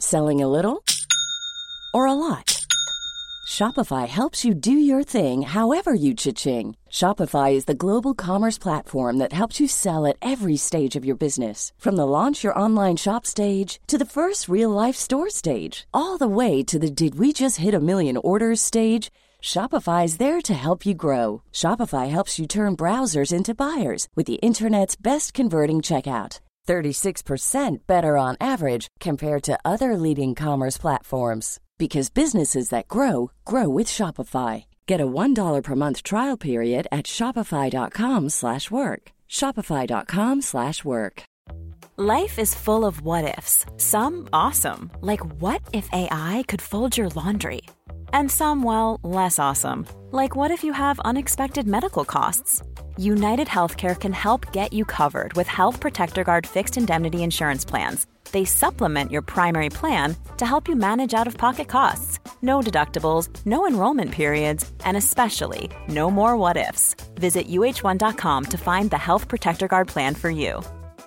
Selling a little or a lot? Shopify helps you do your thing however you cha-ching. Shopify is the global commerce platform that helps you sell at every stage of your business. From the launch your online shop stage to the first real-life store stage, all the way to the did we just hit a million orders stage. Shopify is there to help you grow. Shopify helps you turn browsers into buyers with the internet's best converting checkout. 36% better on average compared to other leading commerce platforms. Because businesses that grow, grow with Shopify. Get a $1 per month trial period at shopify.com/work. Shopify.com/work. Life is full of what-ifs. Some awesome, like what if AI could fold your laundry? And some, well, less awesome, like what if you have unexpected medical costs? United Healthcare can help get you covered with Health Protector Guard fixed indemnity insurance plans. They supplement your primary plan to help you manage out-of-pocket costs. No deductibles, no enrollment periods, and especially no more what-ifs. Visit uh1.com to find the Health Protector Guard plan for you.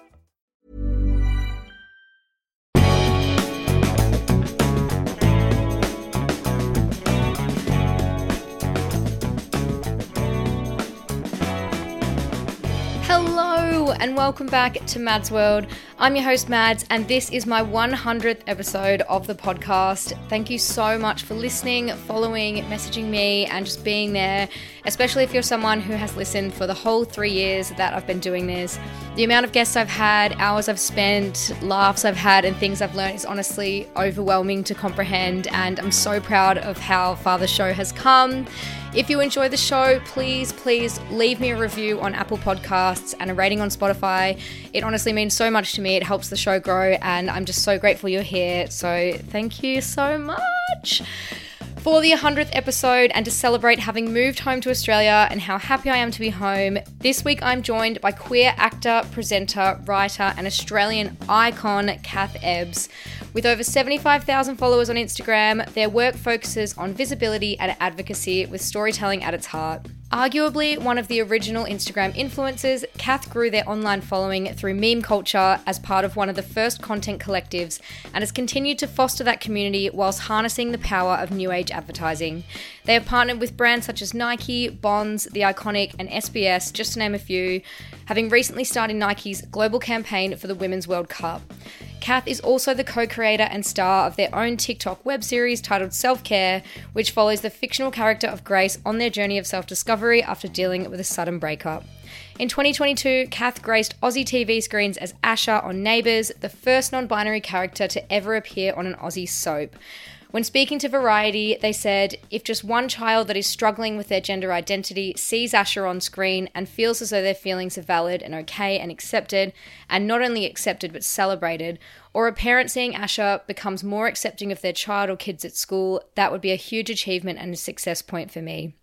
Hello and welcome back to Mads World. I'm your host Mads and this is my 100th episode of the podcast. Thank you so much for listening, following, messaging me and just being there, especially if you're someone who has listened for the whole 3 years that I've been doing this. The amount of guests I've had, hours I've spent, laughs I've had and things I've learned is honestly overwhelming to comprehend, and I'm so proud of how far the show has come. If you enjoy the show, please leave me a review on Apple Podcasts and a rating on Spotify. It honestly means so much to me. It helps the show grow and I'm just so grateful you're here. So thank you so much. For the 100th episode and to celebrate having moved home to Australia and how happy I am to be home, this week I'm joined by queer actor, presenter, writer and Australian icon Kath Ebbs. With over 75,000 followers on Instagram, their work focuses on visibility and advocacy with storytelling at its heart. Arguably one of the original Instagram influencers, Kath grew their online following through meme culture as part of one of the first content collectives and has continued to foster that community whilst harnessing the power of new age advertising. They have partnered with brands such as Nike, Bonds, The Iconic and SBS, just to name a few, having recently started Nike's global campaign for the Women's World Cup. Kath is also the co-creator and star of their own TikTok web series titled Self-Care, which follows the fictional character of Grace on their journey of self-discovery after dealing with a sudden breakup. In 2022, Kath graced Aussie TV screens as Asha on Neighbours, the first non-binary character to ever appear on an Aussie soap. When speaking to Variety, they said, if just one child that is struggling with their gender identity sees Asha on screen and feels as though their feelings are valid and okay and accepted, and not only accepted but celebrated, or a parent seeing Asha becomes more accepting of their child or kids at school, that would be a huge achievement and a success point for me.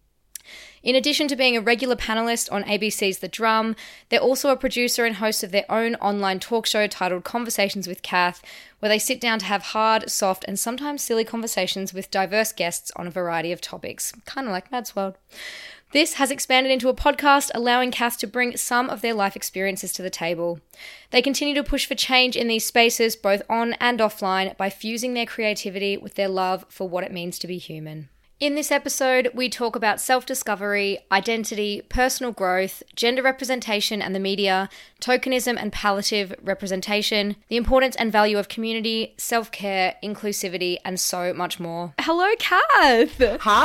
In addition to being a regular panellist on ABC's The Drum, they're also a producer and host of their own online talk show titled Conversations with Kath, where they sit down to have hard, soft, and sometimes silly conversations with diverse guests on a variety of topics, kind of like Mads World. This has expanded into a podcast, allowing Kath to bring some of their life experiences to the table. They continue to push for change in these spaces, both on and offline, by fusing their creativity with their love for what it means to be human. In this episode, we talk about self-discovery, identity, personal growth, gender representation and the media, tokenism and palliative representation, the importance and value of community, self-care, inclusivity, and so much more. Hello, Kath!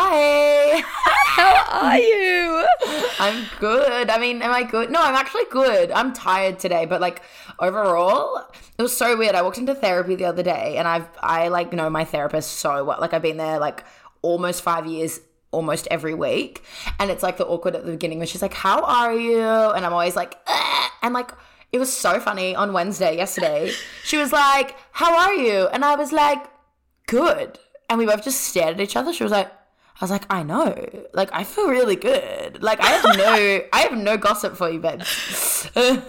Hi! How are you? I'm good. I mean, am I good? No, I'm actually good. I'm tired today, but like overall, it was so weird. I walked into therapy the other day and I like know my therapist so well. Like I've been there like almost 5 years, almost every week. And it's like the awkward at the beginning when she's like, how are you? And I'm always like, ugh. And like, it was so funny on yesterday, she was like, how are you? And I was like, good. And we both just stared at each other. I was like, I know. Like, I feel really good. Like, I have no gossip for you, babe. So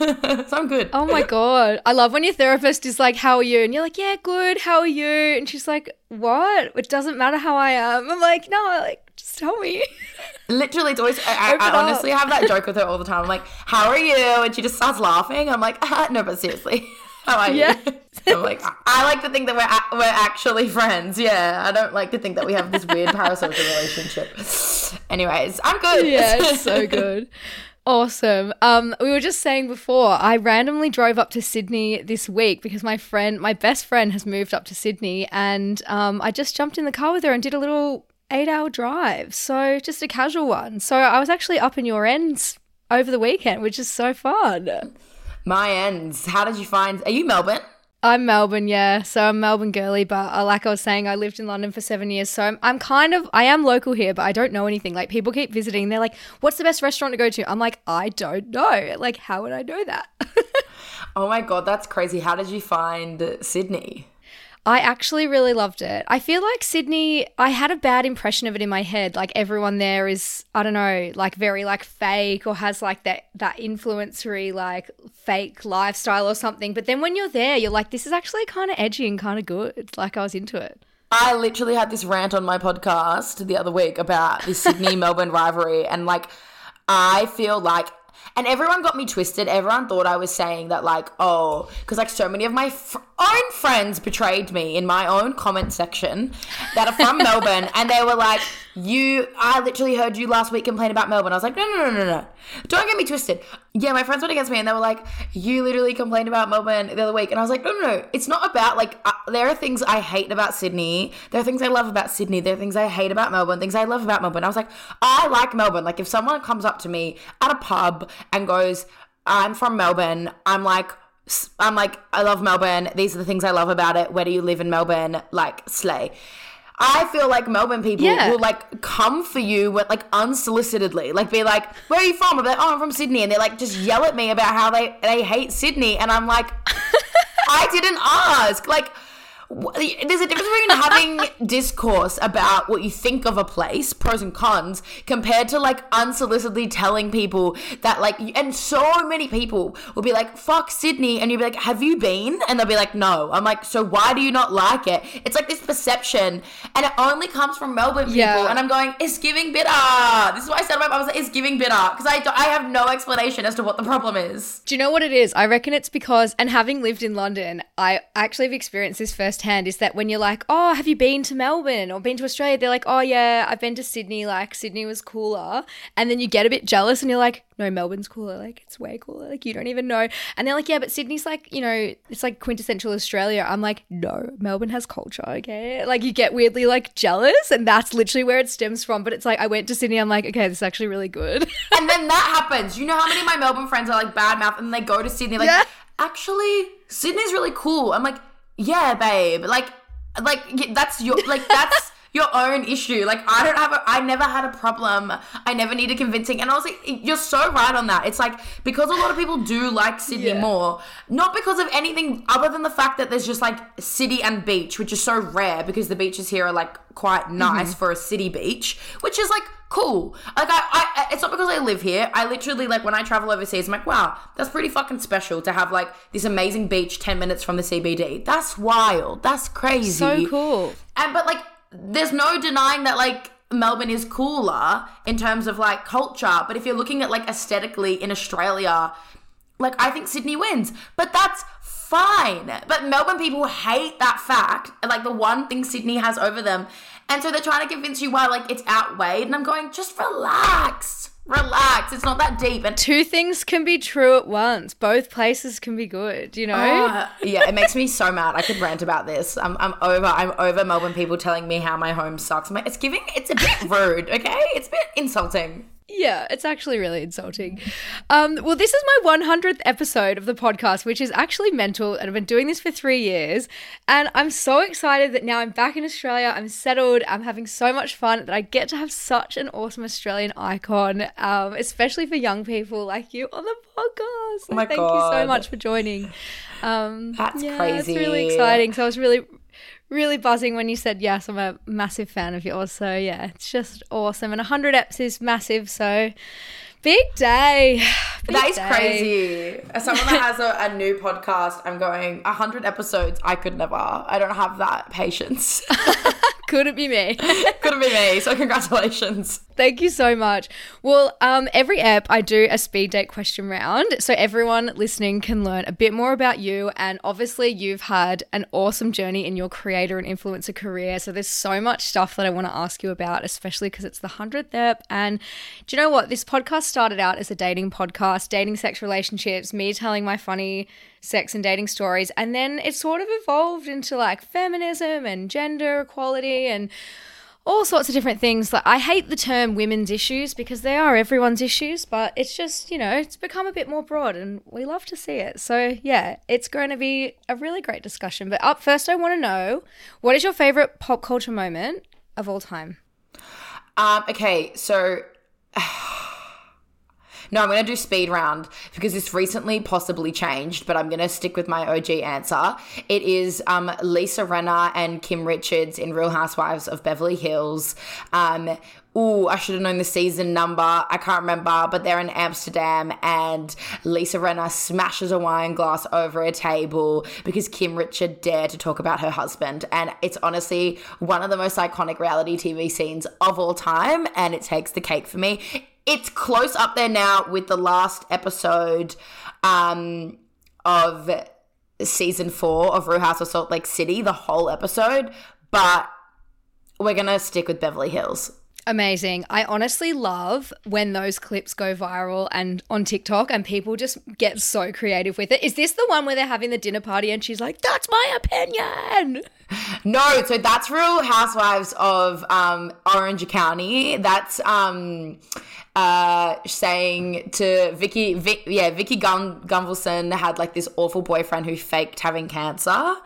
I'm good. Oh my God. I love when your therapist is like, how are you? And you're like, yeah, good. How are you? And she's like, what? It doesn't matter how I am. I'm like, no, like, just tell me. Literally, it's always, I honestly have that joke with her all the time. I'm like, how are you? And she just starts laughing. I'm like, no, but seriously. How are you? Yeah. I'm like, I like to think that we're actually friends. Yeah, I don't like to think that we have this weird parasocial relationship. Anyways, I'm good. Yeah, it's so good. Awesome. We were just saying before, I randomly drove up to Sydney this week because my best friend has moved up to Sydney, and I just jumped in the car with her and did a little 8-hour drive. So just a casual one. So I was actually up in your ends over the weekend, which is so fun. My ends. How did you find? Are you Melbourne? I'm Melbourne, yeah. So I'm Melbourne girly, but like I was saying, I lived in London for 7 years. So I am local here, but I don't know anything. Like people keep visiting. They're like, what's the best restaurant to go to? I'm like, I don't know. Like, how would I know that? Oh my God, that's crazy. How did you find Sydney? I actually really loved it. I feel like Sydney, I had a bad impression of it in my head. Like everyone there is, I don't know, like very like fake or has like that influencery like fake lifestyle or something. But then when you're there, you're like, this is actually kind of edgy and kind of good. Like I was into it. I literally had this rant on my podcast the other week about the Sydney-Melbourne rivalry, and like I feel like, and everyone got me twisted. Everyone thought I was saying that like, oh, because like so many of my own friends betrayed me in my own comment section that are from Melbourne, and they were like, I literally heard you last week complain about Melbourne. I was like, no. Don't get me twisted. Yeah, my friends went against me and they were like, you literally complained about Melbourne the other week. And I was like, no. It's not about like, there are things I hate about Sydney. There are things I love about Sydney. There are things I hate about Melbourne, things I love about Melbourne. I was like, I like Melbourne. Like if someone comes up to me at a pub and goes, I'm from Melbourne, I'm like, I love Melbourne. These are the things I love about it. Where do you live in Melbourne? Like, slay. I feel like Melbourne people will like come for you with like unsolicitedly, like be like, where are you from? I'm like, oh, I'm from Sydney. And they like just yell at me about how they hate Sydney. And I'm like, I didn't ask. Like, there's a difference between having discourse about what you think of a place, pros and cons, compared to like unsolicitedly telling people that like, and so many people will be like, fuck Sydney, and you'll be like, have you been? And they'll be like, no. I'm like, so why do you not like it? It's like this perception, and it only comes from Melbourne people, and I'm going, it's giving bitter. This is what I said to my mum, I was like, it's giving bitter, because I have no explanation as to what the problem is. Do you know what it is? I reckon it's because, and having lived in London, I actually have experienced this firsthand, is that when you're like, oh, have you been to Melbourne or been to Australia? They're like, oh yeah, I've been to Sydney, like Sydney was cooler. And then you get a bit jealous and you're like, no, Melbourne's cooler, like it's way cooler, like you don't even know. And they're like, yeah, but Sydney's like, you know, it's like quintessential Australia. I'm like, no, Melbourne has culture, okay? Like you get weirdly like jealous, and that's literally where it stems from. But it's like, I went to Sydney, I'm like, okay, this is actually really good. And then that happens. You know how many of my Melbourne friends are like bad mouth and they go to Sydney like, actually, Sydney's really cool. I'm like, yeah, babe. Like that's your that's your own issue. Like I never had a problem. I never needed convincing. And I was like, you're so right on that. It's like, because a lot of people do like Sydney more, not because of anything other than the fact that there's just like city and beach, which is so rare because the beaches here are like quite nice for a city beach, which is like cool. Like I it's not because I live here. I literally, like when I travel overseas, I'm like, wow, that's pretty fucking special to have like this amazing beach 10 minutes from the CBD. That's wild. That's crazy. So cool. But like, there's no denying that like Melbourne is cooler in terms of like culture. But if you're looking at like aesthetically in Australia, like I think Sydney wins. But that's fine. But Melbourne people hate that fact, like the one thing Sydney has over them. And so they're trying to convince you why like it's outweighed. And I'm going, just relax. It's not that deep. And two things can be true at once. Both places can be good, you know? Yeah, it makes me so mad. I could rant about this. I'm over Melbourne people telling me how my home sucks. I'm like, it's a bit rude, okay? It's a bit insulting. Yeah, it's actually really insulting. Well, this is my 100th episode of the podcast, which is actually mental, and I've been doing this for 3 years, and I'm so excited that now I'm back in Australia, I'm settled, I'm having so much fun that I get to have such an awesome Australian icon, especially for young people like you on the podcast. Oh my God. Thank you so much for joining. That's crazy. It's really exciting. So I was really buzzing when you said yes. I'm a massive fan of yours. So yeah, it's just awesome. And 100 eps is massive. So big day. That is crazy. As someone that has a new podcast, I'm going 100 episodes. I could never. I don't have that patience. Couldn't be me. Couldn't be me. So congratulations. Thank you so much. Well, every ep I do a speed date question round so everyone listening can learn a bit more about you, and obviously you've had an awesome journey in your creator and influencer career, so there's so much stuff that I want to ask you about, especially because it's the 100th ep. And do you know what? This podcast started out as a dating podcast, dating, sex, relationships, me telling my funny sex and dating stories, and then it sort of evolved into like feminism and gender equality and all sorts of different things. Like, I hate the term women's issues because they are everyone's issues, but it's just, you know, it's become a bit more broad and we love to see it. So yeah, it's going to be a really great discussion. But up first, I want to know, what is your favorite pop culture moment of all time? Okay, so no, I'm going to do speed round because this recently possibly changed, but I'm going to stick with my OG answer. It is Lisa Rinna and Kim Richards in Real Housewives of Beverly Hills. I should have known the season number. I can't remember, but they're in Amsterdam and Lisa Rinna smashes a wine glass over a table because Kim Richards dared to talk about her husband. And it's honestly one of the most iconic reality TV scenes of all time, and it takes the cake for me. It's close up there now with the last episode of season 4 of Real House of Salt Lake City, the whole episode, but we're going to stick with Beverly Hills. Amazing. I honestly love when those clips go viral and on TikTok and people just get so creative with it. Is this the one where they're having the dinner party and she's like, that's my opinion? No, so that's Real Housewives of Orange County. That's saying to Vicky Gunvalson had like this awful boyfriend who faked having cancer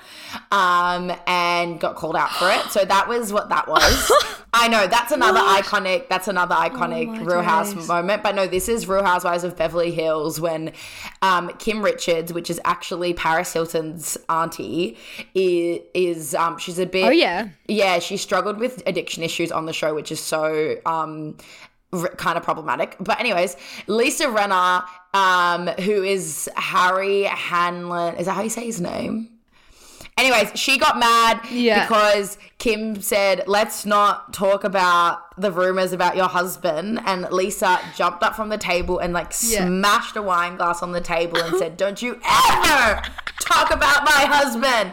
and got called out for it. So that was what that was. I know, that's another iconic Real House moment. But no, this is Real Housewives of Beverly Hills when Kim Richards, which is actually Paris Hilton's auntie, is she's a bit... Oh, yeah. Yeah, she struggled with addiction issues on the show, which is so... kind of problematic. But anyways, Lisa Rinna, who is Harry Hanlon, is that how you say his name? Anyways, she got mad because Kim said, let's not talk about the rumors about your husband. And Lisa jumped up from the table and smashed a wine glass on the table and said, don't you ever talk about my husband.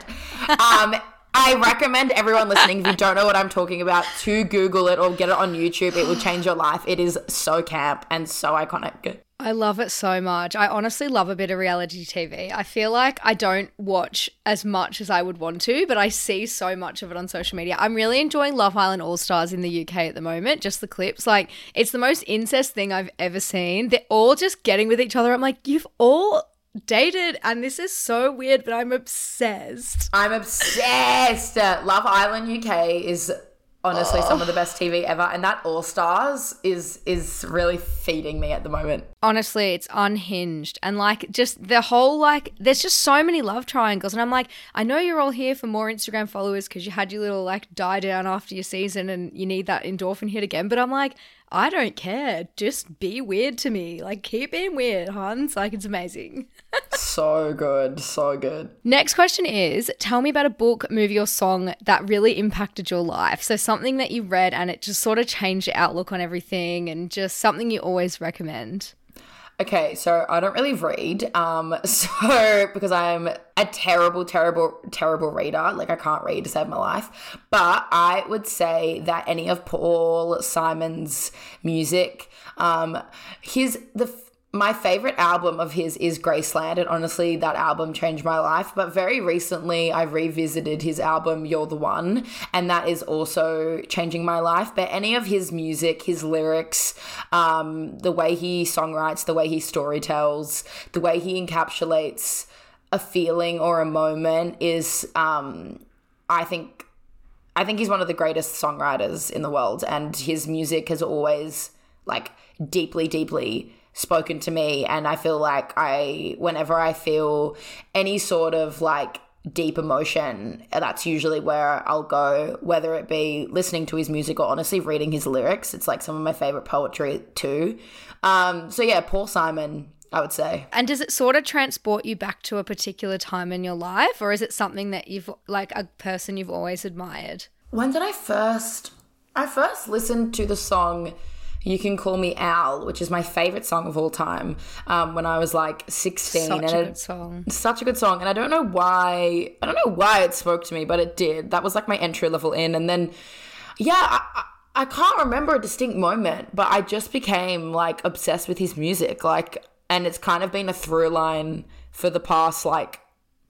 I recommend everyone listening, if you don't know what I'm talking about, to Google it or get it on YouTube. It will change your life. It is so camp and so iconic. I love it so much. I honestly love a bit of reality TV. I feel like I don't watch as much as I would want to, but I see so much of it on social media. I'm really enjoying Love Island All-Stars in the UK at the moment, just the clips. Like, it's the most incest thing I've ever seen. They're all just getting with each other. I'm like, you've all dated and this is so weird, but I'm obsessed. Love Island UK is honestly some of the best TV ever, and that All Stars is really feeding me at the moment. Honestly, it's unhinged, and just the whole there's just so many love triangles, and I'm like, I know you're all here for more Instagram followers because you had your little die down after your season and you need that endorphin hit again, but I'm like, I don't care. Just be weird to me. Keep being weird, Hans. It's amazing. So good. So good. Next question is, tell me about a book, movie, or song that really impacted your life. So something that you read and it just sort of changed your outlook on everything, and just something you always recommend. Okay, so I don't really read, because I'm a terrible reader. I can't read to save my life. But I would say that any of Paul Simon's music, my favorite album of his is Graceland, and honestly, that album changed my life. But very recently, I revisited his album You're the One, and that is also changing my life. But any of his music, his lyrics, the way he songwrites, the way he storytells, the way he encapsulates a feeling or a moment is, I think he's one of the greatest songwriters in the world, and his music has always deeply spoken to me. And I feel like whenever I feel any sort of deep emotion, that's usually where I'll go, whether it be listening to his music or honestly reading his lyrics. It's some of my favorite poetry too. So yeah, Paul Simon, I would say. And does it sort of transport you back to a particular time in your life, or is it something that you've a person you've always admired? When did I first listened to the song You Can Call Me Al, which is my favorite song of all time, when I was like 16. Such a good song. Such a good song. And I don't know why it spoke to me, but it did. That was like my entry level in. And then, yeah, I can't remember a distinct moment, but I just became like obsessed with his music. Like, and it's kind of been a through line for the past like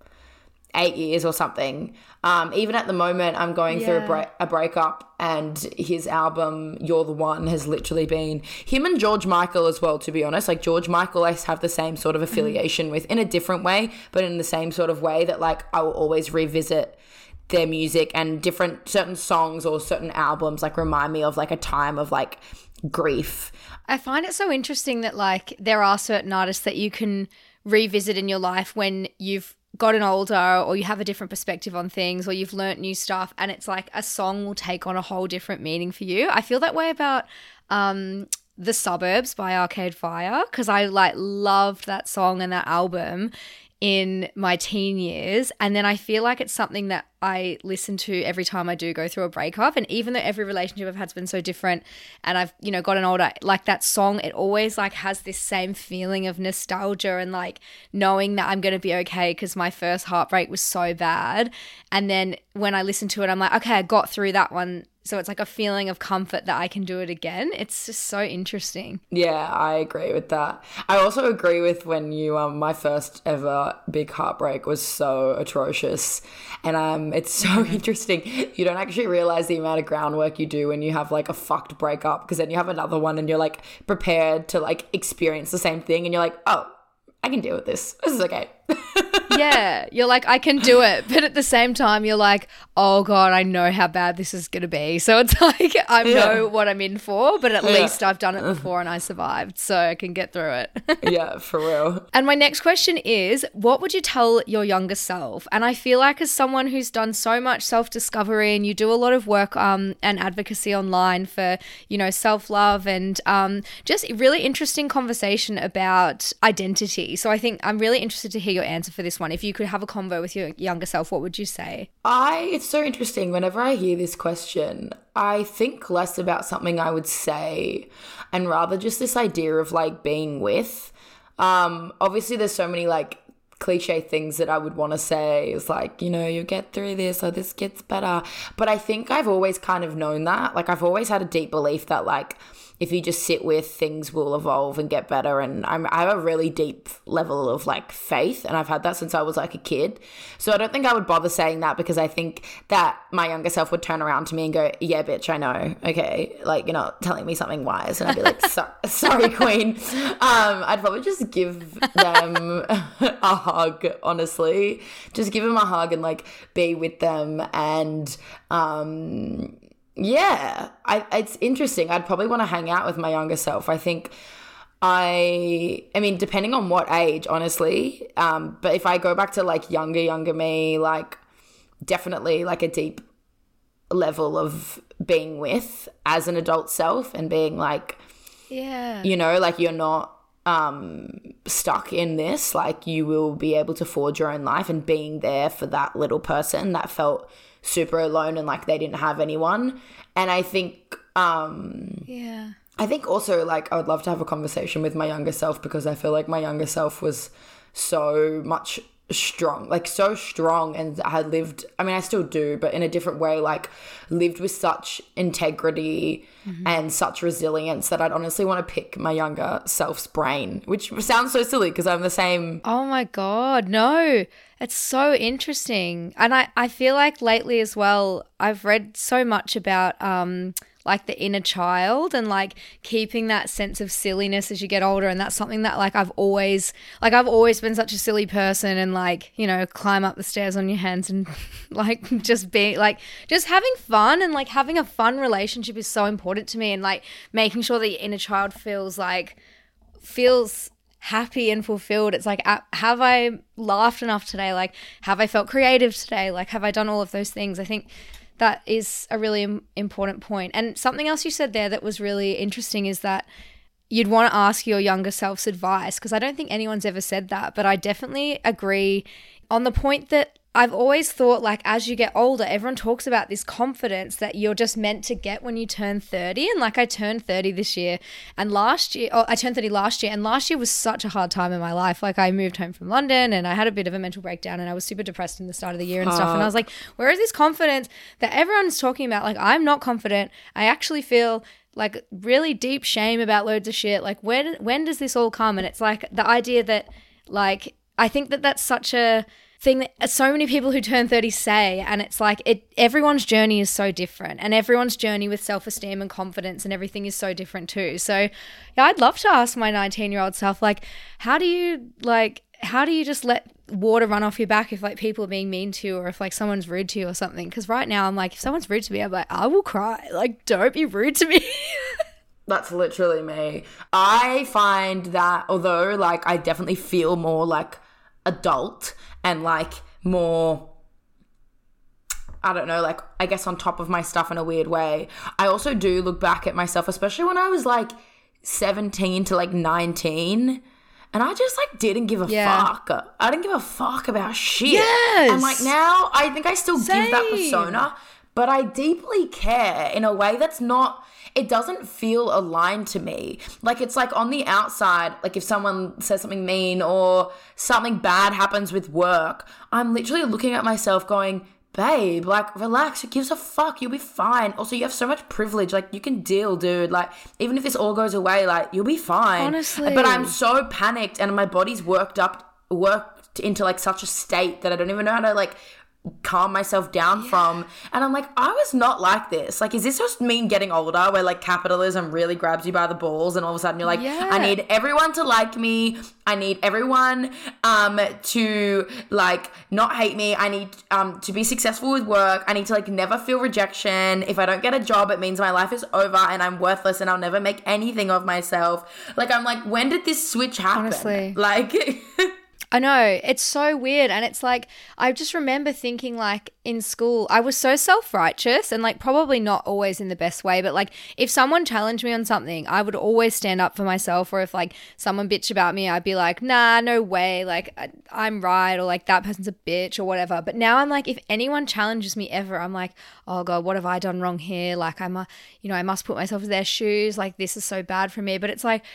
8 years or something. Even at the moment, I'm going through a breakup, and his album You're the One has literally been him and George Michael as well, to be honest. Like, George Michael I have the same sort of affiliation with, in a different way, but in the same sort of way that like I will always revisit their music, and certain songs or certain albums like remind me of like a time of like grief. I find it so interesting that like there are certain artists that you can revisit in your life when you've gotten older, or you have a different perspective on things, or you've learnt new stuff, and it's like a song will take on a whole different meaning for you. I feel that way about The Suburbs by Arcade Fire, because I like loved that song and that album in my teen years, and then I feel like it's something that I listen to every time I do go through a breakup. And even though every relationship I've had has been so different, and I've gotten older, like that song, it always like has this same feeling of nostalgia and like knowing that I'm gonna be okay, because my first heartbreak was so bad. And then when I listen to it, I'm like, okay, I got through that one. So it's like a feeling of comfort that I can do it again. It's just so interesting. Yeah, I agree with that. I also agree with when my first ever big heartbreak was so atrocious. And it's so interesting. You don't actually realize the amount of groundwork you do when you have like a fucked breakup, because then you have another one and you're like prepared to like experience the same thing, and you're like, oh, I can deal with this. This is okay. Yeah, you're like, I can do it. But at the same time, you're like, oh God, I know how bad this is going to be. So it's like, I know what I'm in for, but at least I've done it before and I survived, so I can get through it. Yeah, for real. And my next question is, what would you tell your younger self? And I feel like as someone who's done so much self-discovery, and you do a lot of work and advocacy online for, self-love and just really interesting conversation about identity. So I think I'm really interested to hear your answer for this one. If you could have a convo with your younger self, what would you say? It's so interesting. Whenever I hear this question, I think less about something I would say, and rather just this idea of like being with. Obviously there's so many like cliche things that I would want to say. Is like, you get through this, or this gets better. But I think I've always kind of known that. Like, I've always had a deep belief that like, if you just sit with, things will evolve and get better. And I have a really deep level of like faith, and I've had that since I was like a kid. So I don't think I would bother saying that, because I think that my younger self would turn around to me and go, yeah, bitch, I know. Okay. Like, you're not telling me something wise. And I'd be like, sorry, queen. I'd probably just give them a hug, honestly. Just give them a hug and like be with them. And, yeah, it's interesting. I'd probably want to hang out with my younger self. I think I mean, depending on what age, honestly. But if I go back to like younger me, like definitely like a deep level of being with as an adult self, and being like, yeah, like you're not stuck in this. Like, you will be able to forge your own life, and being there for that little person that felt super alone and like they didn't have anyone. And I think I think also like I would love to have a conversation with my younger self, because I feel like my younger self was so strong, and had lived, I mean I still do, but in a different way, like lived with such integrity and such resilience, that I'd honestly want to pick my younger self's brain, which sounds so silly because I'm the same. Oh my God, no. It's so interesting. And I feel like lately as well, I've read so much about like the inner child, and like keeping that sense of silliness as you get older. And that's something that like I've always been such a silly person, and like, climb up the stairs on your hands and like just be like, just having fun, and like having a fun relationship is so important to me, and like making sure that your inner child feels happy and fulfilled. It's like, have I laughed enough today? Like, have I felt creative today? Like, have I done all of those things? I think that is a really important point. And something else you said there that was really interesting is that you'd want to ask your younger self's advice, because I don't think anyone's ever said that, but I definitely agree on the point that I've always thought, like, as you get older, everyone talks about this confidence that you're just meant to get when you turn 30. And like, I turned 30 this year, and I turned 30 last year, and last year was such a hard time in my life. Like, I moved home from London and I had a bit of a mental breakdown, and I was super depressed in the start of the year and stuff. And I was like, where is this confidence that everyone's talking about? Like, I'm not confident. I actually feel like really deep shame about loads of shit. Like, when does this all come? And it's like the idea that, like, I think that that's such a thing that so many people who turn 30 say, and it's like everyone's journey is so different, and everyone's journey with self-esteem and confidence and everything is so different too. So yeah, I'd love to ask my 19-year-old self, like, how do you just let water run off your back if like people are being mean to you, or if like someone's rude to you or something? Because right now I'm like, if someone's rude to me, I'm like, I will cry. Like, don't be rude to me. That's literally me. I find that although like I definitely feel more like adult and like more, I don't know, like I guess on top of my stuff in a weird way, I also do look back at myself, especially when I was like 17 to like 19, and I just like didn't give a fuck. I didn't give a fuck about shit. Yes. And like now I think I still give that persona, but I deeply care in a way that's not, it doesn't feel aligned to me. Like, it's like on the outside, like if someone says something mean or something bad happens with work, I'm literally looking at myself going, babe, like, relax, who gives a fuck? You'll be fine. Also, you have so much privilege. Like, you can deal, dude. Like, even if this all goes away, like, you'll be fine. Honestly. But I'm so panicked and my body's worked into like such a state that I don't even know how to like calm myself down from. And I'm like, I was not like this. Like, is this just me getting older where like capitalism really grabs you by the balls and all of a sudden you're like, I need everyone to like me. I need everyone to like not hate me. I need to be successful with work. I need to like never feel rejection. If I don't get a job, it means my life is over and I'm worthless and I'll never make anything of myself. Like, I'm like, when did this switch happen? Honestly. Like I know, it's so weird. And it's like, I just remember thinking like in school, I was so self-righteous and like probably not always in the best way, but like if someone challenged me on something, I would always stand up for myself. Or if like someone bitched about me, I'd be like, nah, no way, like I'm right, or like that person's a bitch or whatever. But now I'm like, if anyone challenges me ever, I'm like, oh God, what have I done wrong here? Like I must put myself in their shoes. Like this is so bad for me. But it's like,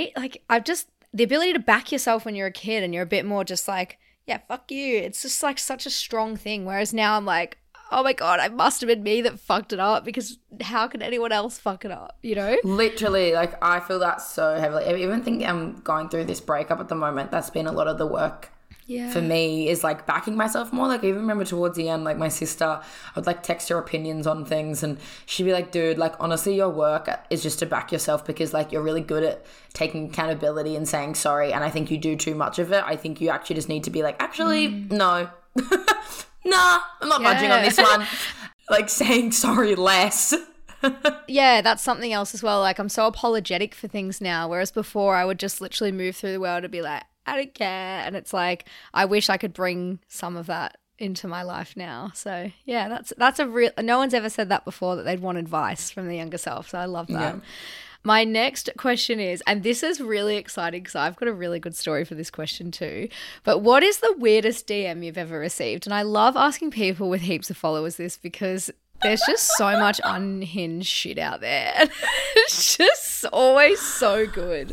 the ability to back yourself when you're a kid and you're a bit more just like, yeah, fuck you. It's just like such a strong thing. Whereas now I'm like, oh my God, it must have been me that fucked it up, because how can anyone else fuck it up, you know? Literally, like I feel that so heavily. I even think I'm going through this breakup at the moment. That's been a lot of the work for me, is like backing myself more. Like I even remember towards the end, like my sister, I would like text her opinions on things and she'd be like, dude, like honestly your work is just to back yourself, because like you're really good at taking accountability and saying sorry, and I think you do too much of it. I think you actually just need to be like, actually no nah, I'm not budging on this one. Like saying sorry less. Yeah, that's something else as well. Like I'm so apologetic for things now, whereas before I would just literally move through the world and be like, I don't care. And it's like, I wish I could bring some of that into my life now. So yeah, that's a real, no one's ever said that before, that they'd want advice from the younger self. So I love that. Yeah. My next question is, and this is really exciting because I've got a really good story for this question too, but what is the weirdest DM you've ever received? And I love asking people with heaps of followers this, because there's just so much unhinged shit out there. It's just always so good.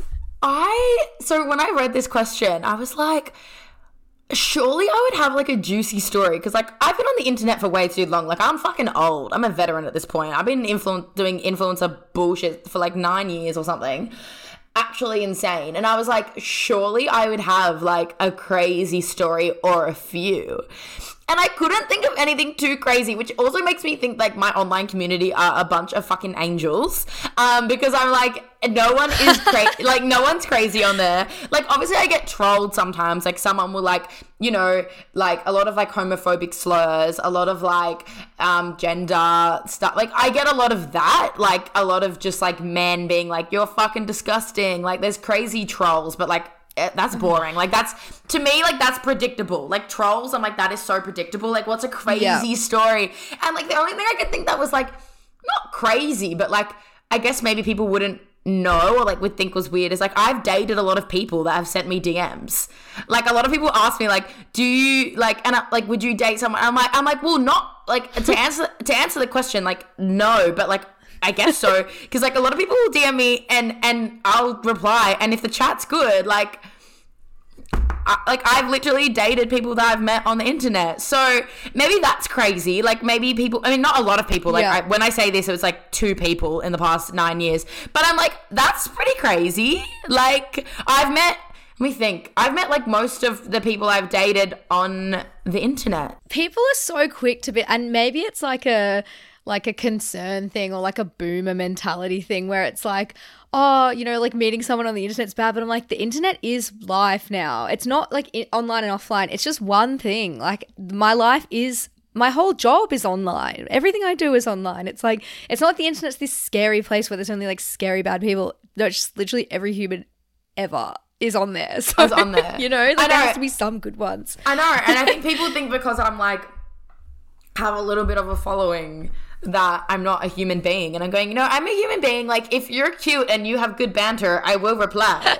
So when I read this question, I was like, surely I would have like a juicy story, because like I've been on the internet for way too long. Like I'm fucking old. I'm a veteran at this point. I've been doing influencer bullshit for like 9 years or something. Actually insane. And I was like, surely I would have like a crazy story or a few. And I couldn't think of anything too crazy, which also makes me think like my online community are a bunch of fucking angels. Because I'm like, no one is crazy. Like no one's crazy on there. Like obviously I get trolled sometimes. Like someone will like, you know, like a lot of like homophobic slurs, a lot of like gender stuff. Like I get a lot of that. Like a lot of just like men being like, you're fucking disgusting. Like there's crazy trolls, but like that's boring. Like that's, to me, like that's predictable. Like trolls, I'm like, that is so predictable. Like what's a crazy story? And like the only thing I could think that was like not crazy, but like I guess maybe people wouldn't know or like would think was weird is like I've dated a lot of people that have sent me DMs. Like a lot of people ask me like, do you like, and like, would you date someone? I'm like, well, not like to answer the question, like no, but like I guess so, because like a lot of people will DM me and I'll reply, and if the chat's good, like I've literally dated people that I've met on the internet. So maybe that's crazy. Like maybe people, I mean, not a lot of people. Like when I say this, it was like 2 people in the past 9 years. But I'm like, that's pretty crazy. Like I've met like most of the people I've dated on the internet. People are so quick to be, and maybe it's like a concern thing or like a boomer mentality thing where it's like, oh, you know, like meeting someone on the internet's bad, but I'm like, the internet is life now. It's not like online and offline. It's just one thing. Like my whole job is online. Everything I do is online. It's like, it's not like the internet's this scary place where there's only like scary bad people. No, it's just literally every human ever is on there. So, is on there. You know, like there has to be some good ones. I know. And I think people think because I'm like, have a little bit of a following that I'm not a human being. And I'm going, you know, I'm a human being. Like if you're cute and you have good banter, I will reply.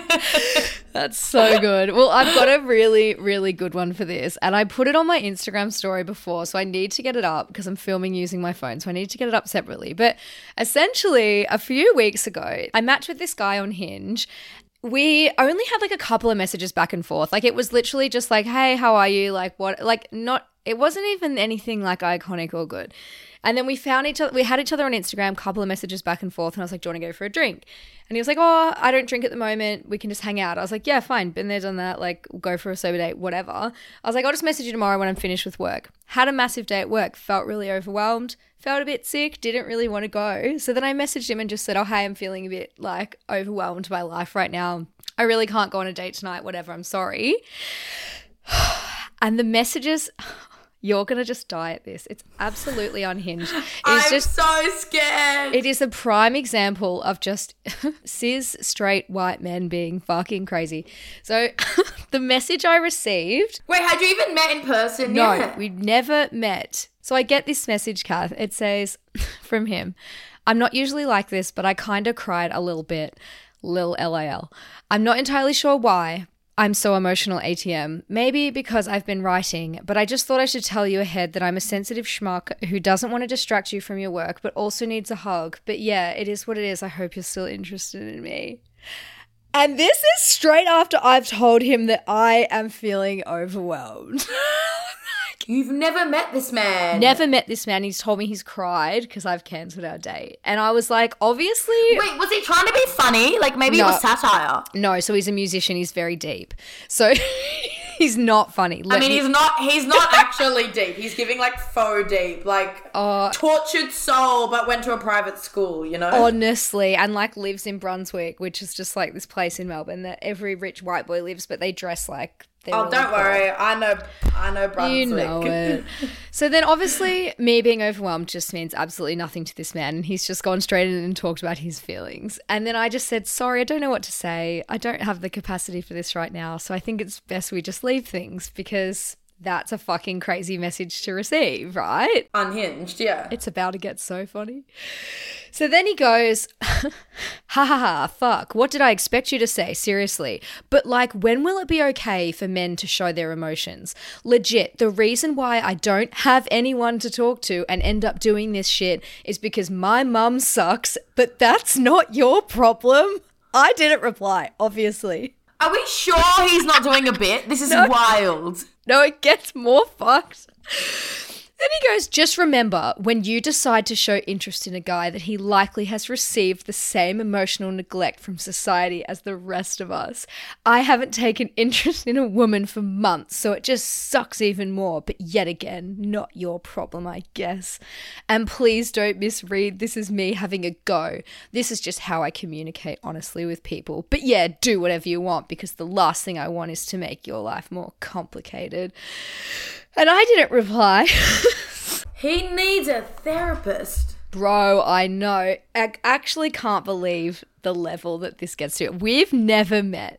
That's so good. Well, I've got a really, really good one for this. And I put it on my Instagram story before, so I need to get it up because I'm filming using my phone. So I need to get it up separately. But essentially, a few weeks ago, I matched with this guy on Hinge. We only had like a couple of messages back and forth. Like it was literally just like, hey, how are you? Like what? Like not, it wasn't even anything like iconic or good. And then we found each other, we had each other on Instagram, couple of messages back and forth. And I was like, do you want to go for a drink? And he was like, oh, I don't drink at the moment. We can just hang out. I was like, yeah, fine. Been there, done that. Like we'll go for a sober date, whatever. I was like, I'll just message you tomorrow when I'm finished with work. Had a massive day at work. Felt really overwhelmed. Felt a bit sick. Didn't really want to go. So then I messaged him and just said, oh, hey, I'm feeling a bit like overwhelmed by life right now. I really can't go on a date tonight. Whatever. I'm sorry. And the messages... You're going to just die at this. It's absolutely unhinged. I'm so scared. It is a prime example of just cis straight white men being fucking crazy. So the message I received... Wait, had you even met in person yet? No, we'd never met. So I get this message, Kath. It says from him, I'm not usually like this, but I kind of cried a little bit. Lil LIL. I'm not entirely sure why. I'm so emotional ATM. Maybe because I've been writing, but I just thought I should tell you ahead that I'm a sensitive schmuck who doesn't want to distract you from your work, but also needs a hug. But yeah, it is what it is. I hope you're still interested in me. And this is straight after I've told him that I am feeling overwhelmed. You've never met this man. Never met this man. He's told me he's cried because I've cancelled our date. And I was like, obviously... Wait, was he trying to be funny? Like maybe it was satire? No, so he's a musician. He's very deep. So he's not funny. He's not actually deep. He's giving like faux deep. Like tortured soul but went to a private school, you know? Honestly. And like lives in Brunswick, which is just like this place in Melbourne that every rich white boy lives, but they dress like... Oh, don't worry. I know Brunswick. You know it. So then obviously me being overwhelmed just means absolutely nothing to this man. And he's just gone straight in and talked about his feelings. And then I just said, sorry, I don't know what to say. I don't have the capacity for this right now. So I think it's best we just leave things because that's a fucking crazy message to receive, right? Unhinged, yeah. It's about to get so funny. So then he goes, ha ha ha, fuck, what did I expect you to say? Seriously. But like, when will it be okay for men to show their emotions? Legit, the reason why I don't have anyone to talk to and end up doing this shit is because my mum sucks, but that's not your problem. I didn't reply, obviously. Are we sure he's not doing a bit? This is wild. No, it gets more fucked. Then he goes, just remember, when you decide to show interest in a guy, that he likely has received the same emotional neglect from society as the rest of us. I haven't taken interest in a woman for months, so it just sucks even more. But yet again, not your problem, I guess. And please don't misread this as me having a go. This is just how I communicate honestly with people. But yeah, do whatever you want, because the last thing I want is to make your life more complicated. And I didn't reply. He needs a therapist. Bro, I know. I actually can't believe the level that this gets to. We've never met.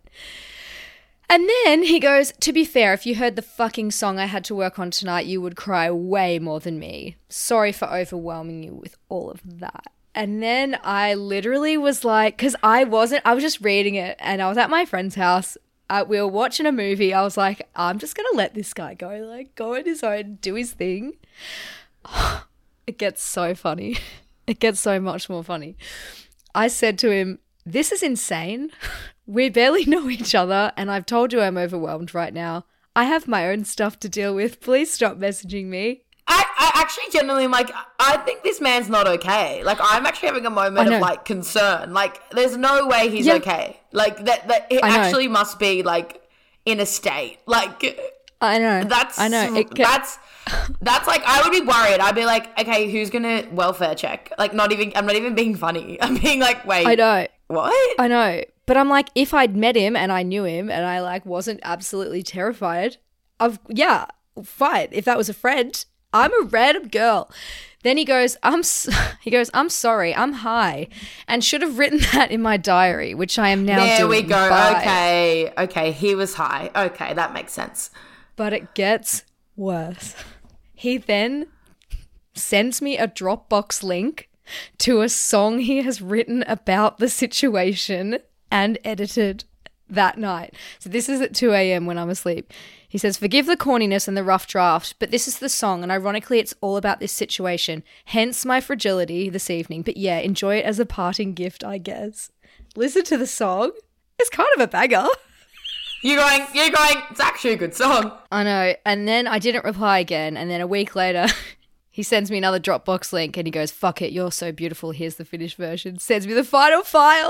And then he goes, to be fair, if you heard the fucking song I had to work on tonight, you would cry way more than me. Sorry for overwhelming you with all of that. And then I literally was like, because I was just reading it and I was at my friend's house. We were watching a movie. I was like, I'm just going to let this guy go, like go on his own, do his thing. It gets so funny. It gets so much more funny. I said to him, this is insane. We barely know each other and I've told you I'm overwhelmed right now. I have my own stuff to deal with. Please stop messaging me. I actually genuinely am like, I think this man's not okay. Like, I'm actually having a moment of like concern. Like, there's no way he's okay. Like, that it actually must be like in a state. Like, I know. That's like, I would be worried. I'd be like, okay, who's gonna welfare check? Like, I'm not even being funny. I'm being like, wait, I know. What? I know. But I'm like, if I'd met him and I knew him and I like wasn't absolutely terrified fine. If that was a friend, I'm a random girl. Then he goes, I'm sorry, I'm high, and should have written that in my diary, which I am now doing. There we go. Bye. Okay, he was high. Okay, that makes sense. But it gets worse. He then sends me a Dropbox link to a song he has written about the situation and edited that night. So this is at 2 a.m. when I'm asleep. He says, forgive the corniness and the rough draft, but this is the song, and ironically it's all about this situation, hence my fragility this evening. But yeah, enjoy it as a parting gift, I guess. Listen to the song. It's kind of a banger. You're going, it's actually a good song. I know. And then I didn't reply again, and then a week later he sends me another Dropbox link and he goes, fuck it, you're so beautiful, here's the finished version. Sends me the final file.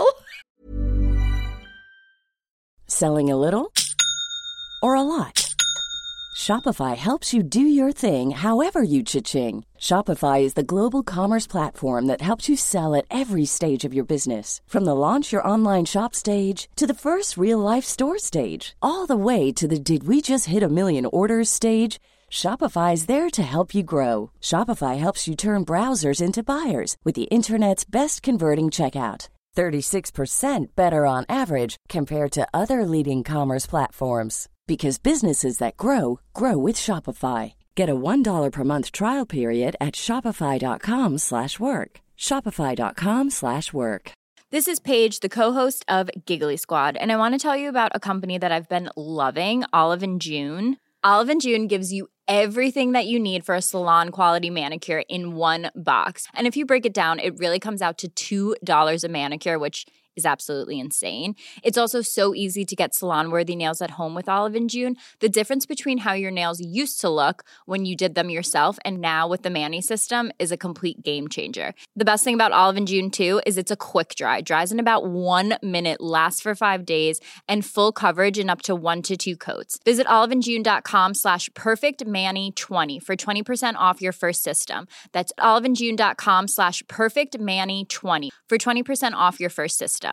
Selling a little or a lot? Shopify helps you do your thing however you cha-ching. Shopify is the global commerce platform that helps you sell at every stage of your business. From the launch your online shop stage to the first real-life store stage, all the way to the did we just hit a million orders stage. Shopify is there to help you grow. Shopify helps you turn browsers into buyers with the internet's best converting checkout. 36% better on average compared to other leading commerce platforms. Because businesses that grow, grow with Shopify. Get a $1 per month trial period at shopify.com/work. Shopify.com/work. This is Paige, the co-host of Giggly Squad, and I want to tell you about a company that I've been loving, Olive & June. Olive & June gives you everything that you need for a salon-quality manicure in one box. And if you break it down, it really comes out to $2 a manicure, which is absolutely insane. It's also so easy to get salon-worthy nails at home with Olive & June. The difference between how your nails used to look when you did them yourself and now with the Mani system is a complete game changer. The best thing about Olive & June, too, is it's a quick dry. Dries in about 1 minute, lasts for 5 days, and full coverage in up to 1 to 2 coats. Visit oliveandjune.com/perfectmani20 for 20% off your first system. That's oliveandjune.com/perfectmani20 for 20% off your first system.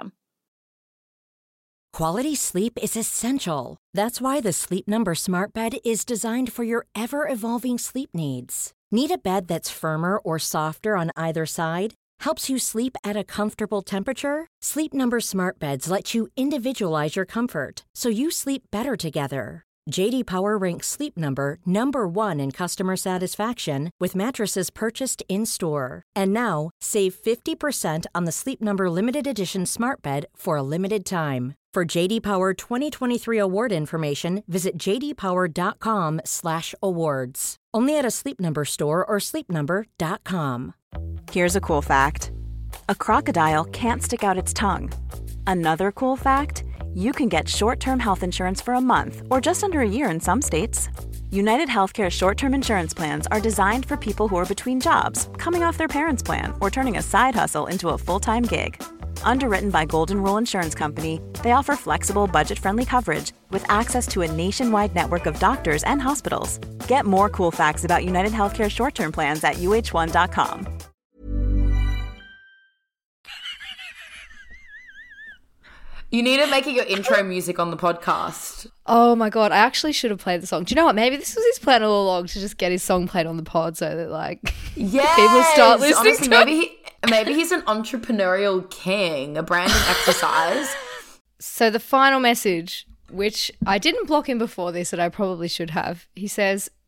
Quality sleep is essential. That's why the Sleep Number Smart Bed is designed for your ever-evolving sleep needs. Need a bed that's firmer or softer on either side? Helps you sleep at a comfortable temperature? Sleep Number Smart Beds let you individualize your comfort, so you sleep better together. J.D. Power ranks Sleep Number number 1 in customer satisfaction with mattresses purchased in-store. And now, save 50% on the Sleep Number Limited Edition Smart Bed for a limited time. For J.D. Power 2023 award information, visit jdpower.com/awards. Only at a Sleep Number store or sleepnumber.com. Here's a cool fact. A crocodile can't stick out its tongue. Another cool fact, you can get short-term health insurance for a month or just under a year in some states. United Healthcare short-term insurance plans are designed for people who are between jobs, coming off their parents' plan, or turning a side hustle into a full-time gig. Underwritten by Golden Rule Insurance Company, they offer flexible, budget-friendly coverage with access to a nationwide network of doctors and hospitals. Get more cool facts about United Healthcare short-term plans at uh1.com. You need to make it your intro music on the podcast. Oh my God, I actually should have played the song. Do you know what? Maybe this was his plan all along to just get his song played on the pod so that people start listening honestly, to it. Maybe he's an entrepreneurial king, a branding exercise. So the final message, which I didn't block him before this and I probably should have, he says,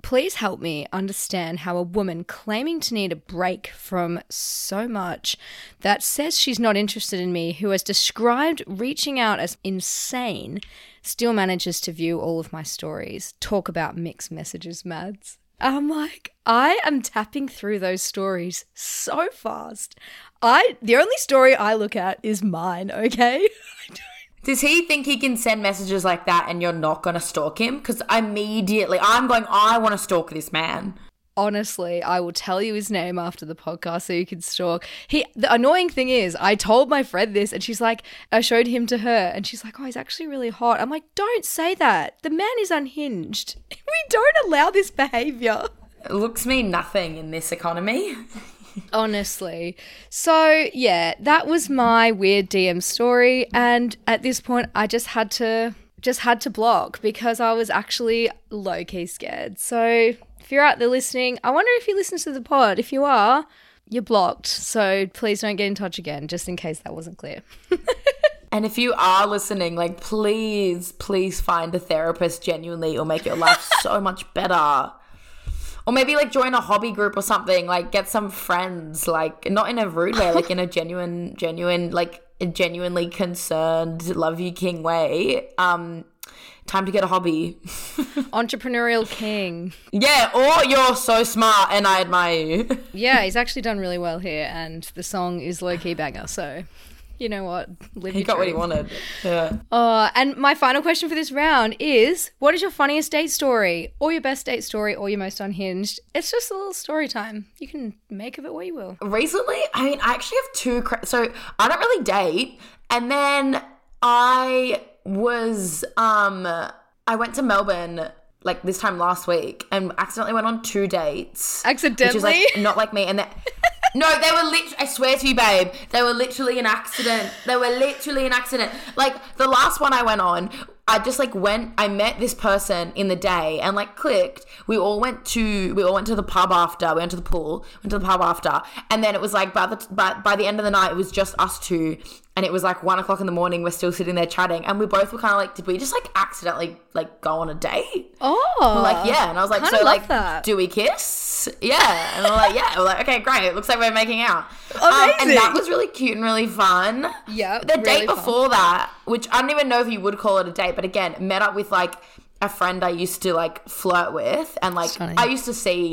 please help me understand how a woman claiming to need a break from so much that says she's not interested in me, who has described reaching out as insane, still manages to view all of my stories. Talk about mixed messages, Mads. I'm like, I am tapping through those stories so fast. The only story I look at is mine, okay? Does he think he can send messages like that and you're not going to stalk him? Because immediately I'm going, I want to stalk this man. Honestly, I will tell you his name after the podcast so you can stalk. The annoying thing is, I told my friend this and she's like, I showed him to her and she's like, oh, he's actually really hot. I'm like, don't say that. The man is unhinged. We don't allow this behavior. Looks mean nothing in this economy. Honestly. So, yeah, that was my weird DM story. And at this point, I just had to block because I was actually low-key scared. So if you're out there listening, I wonder if you listen to the pod. If you are, you're blocked. So please don't get in touch again, just in case that wasn't clear. And if you are listening, like, please find a therapist genuinely. It'll make your life so much better. Or maybe, like, join a hobby group or something. Like, get some friends. Like, not in a rude way, like in a genuine, like, a genuinely concerned, love you king way. Time to get a hobby. Entrepreneurial king. Yeah, or you're so smart and I admire you. Yeah, he's actually done really well here and the song is low-key banger, so you know what? He got what he wanted. Yeah. And my final question for this round is, what is your funniest date story or your best date story or your most unhinged? It's just a little story time. You can make of it what you will. Recently, I actually have two. So I don't really date. And then I went to Melbourne like this time last week and accidentally went on 2 dates. Accidentally? Which is like not like me. And no, they were I swear to you, babe, they were literally an accident. Like the last one I went on, I just like I met this person in the day and like clicked. We all went to the pub after, we went to the pool, went to the pub after. And then it was like by the end of the night, it was just us two. And it was like 1 o'clock in the morning. We're still sitting there chatting. And we both were kind of like, did we just like accidentally like go on a date? Oh. We're like, yeah. And I was like, so like, that. Do we kiss? Yeah. And we're like, yeah. We're like, okay, great. It looks like we're making out. Amazing. And that was really cute and really fun. Yeah. The date before that, which I don't even know if you would call it a date, but again, met up with like a friend I used to like flirt with. And like, I used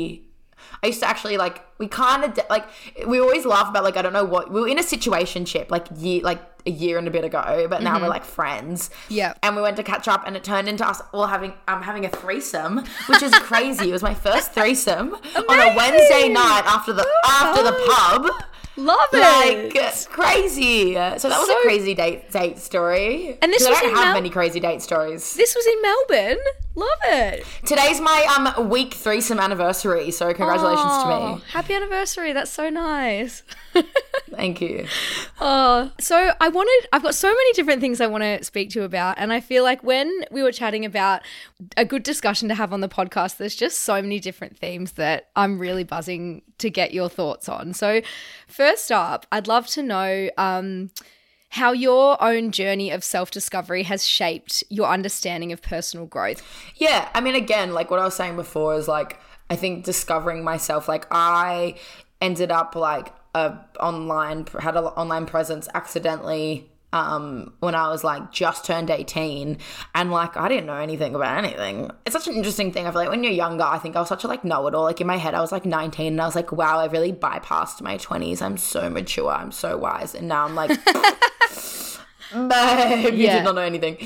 to actually like, we kind of like, we always laugh about like, I don't know what, we were in a situationship like a year and a bit ago, but now we're like friends. Yeah. And we went to catch up and it turned into us all having a threesome, which is crazy. It was my first threesome on a Wednesday night after the pub. Love it. Like, it's crazy. So that was a crazy date story. And this was I don't have many crazy date stories. This was in Melbourne. Love it. Today's my week threesome anniversary, so congratulations to me. Happy anniversary. That's so nice. Thank you. So I've got so many different things I want to speak to you about, and I feel like when we were chatting about a good discussion to have on the podcast, there's just so many different themes that I'm really buzzing to get your thoughts on. So first up, I'd love to know how your own journey of self-discovery has shaped your understanding of personal growth. Yeah, I mean, again, like what I was saying before is like, I think discovering myself, like I ended up like had an online presence accidentally when I was like just turned 18, and like I didn't know anything about anything. It's such an interesting thing. I feel like when you're younger, I think I was such a like know-it-all. Like in my head, I was like 19 and I was like, wow, I really bypassed my 20s. I'm so mature. I'm so wise. And now I'm like, babe, you did not know anything.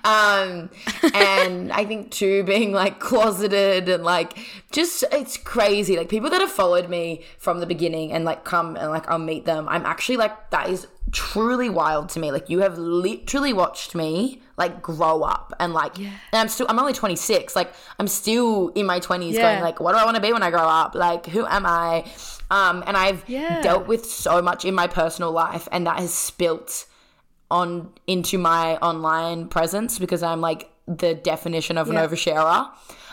And I think too, being like closeted and like just, it's crazy. Like people that have followed me from the beginning and like come and like I'll meet them, I'm actually like, that is truly wild to me. Like you have literally watched me like grow up and like, and I'm only 26. Like I'm still in my 20s going like, what do I want to be when I grow up? Like, who am I? And I've dealt with so much in my personal life, and that has spilt into my online presence because I'm like the definition of an oversharer.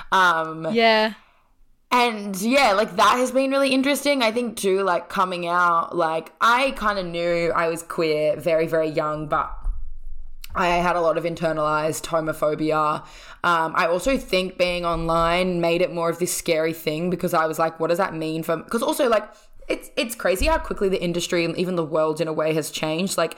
And yeah, like that has been really interesting. I think too, like coming out, like I kind of knew I was queer very, very young, but I had a lot of internalized homophobia. I also think being online made it more of this scary thing because I was like, what does that mean for... Because also, like, it's crazy how quickly the industry and even the world in a way has changed. Like,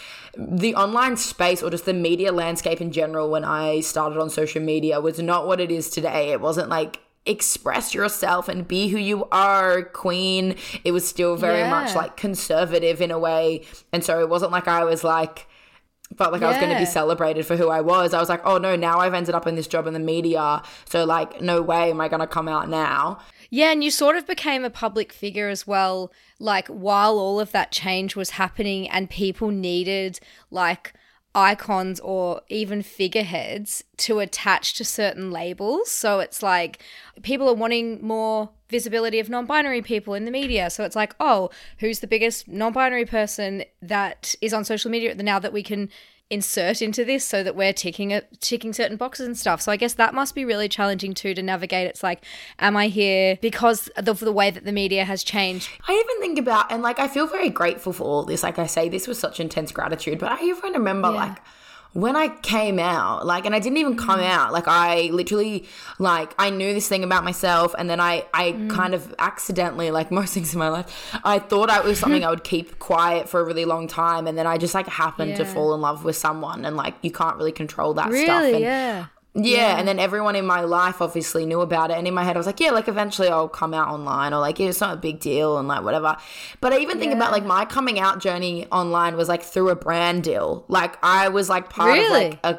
the online space or just the media landscape in general when I started on social media was not what it is today. It wasn't like express yourself and be who you are, queen. It was still very much like conservative in a way. And so it wasn't like I was like... felt like I was going to be celebrated for who I was. I was like, oh no, now I've ended up in this job in the media. So like, no way am I going to come out now. Yeah, and you sort of became a public figure as well, like while all of that change was happening and people needed like icons or even figureheads to attach to certain labels. So it's like people are wanting more visibility of non-binary people in the media. So it's like, oh, who's the biggest non-binary person that is on social media now that we can insert into this so that we're ticking certain boxes and stuff. So I guess that must be really challenging too to navigate. It's like, am I here because of the way that the media has changed? I even think about, and like I feel very grateful for all this. Like I say, this was such intense gratitude, but I even remember like when I came out, like, and I didn't even come out, like I literally, like, I knew this thing about myself, and then I kind of accidentally, like most things in my life, I thought it was something I would keep quiet for a really long time, and then I just like happened to fall in love with someone, and like you can't really control that stuff. And, yeah, and then everyone in my life obviously knew about it, and in my head I was like, yeah, like eventually I'll come out online, or like, yeah, it's not a big deal, and like whatever. But I even think about like my coming out journey online was like through a brand deal. Like I was like part of like a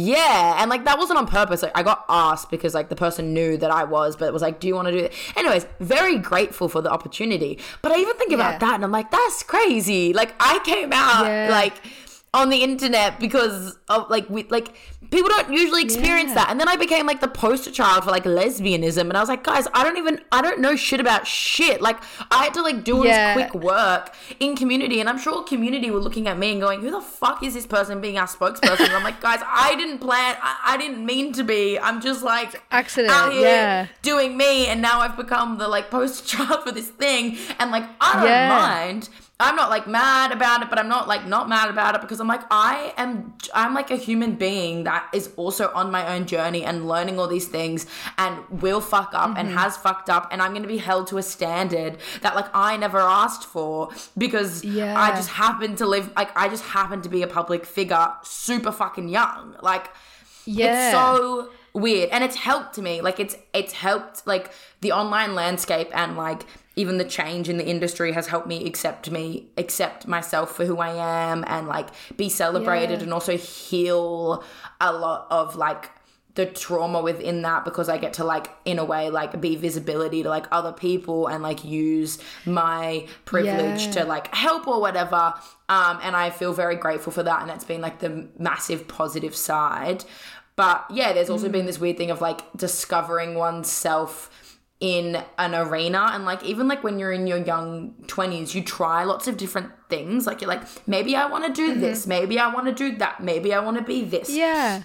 and like that wasn't on purpose. Like I got asked because like the person knew that I was, but it was like, do you want to do it? Anyways, very grateful for the opportunity. But I even think about that and I'm like, that's crazy. Like I came out like on the internet because of like people don't usually experience that. And then I became like the poster child for like lesbianism, and I was like, guys, I don't know shit about shit. Like I had to like do all this quick work in community, and I'm sure community were looking at me and going, who the fuck is this person being our spokesperson? And I'm like, guys, I didn't plan, I didn't mean to be. I'm just like accident out here doing me, and now I've become the like poster child for this thing, and like I don't mind. I'm not like mad about it, but I'm not like not mad about it because I'm like I'm like a human being that is also on my own journey and learning all these things and will fuck up and has fucked up, and I'm going to be held to a standard that like I never asked for because I just happen to live, like I just happen to be a public figure super fucking young. Like it's so weird, and it's helped me. Like it's helped like the online landscape and like even the change in the industry has helped me accept myself for who I am and like be celebrated and also heal a lot of like the trauma within that, because I get to like in a way like be visibility to like other people and like use my privilege to like help or whatever. And I feel very grateful for that, and it's been like the massive positive side. But yeah, there's also been this weird thing of like discovering oneself in an arena, and like even like when you're in your young 20s, you try lots of different things. Like you're like, maybe I want to do this, maybe I want to do that, maybe I want to be this.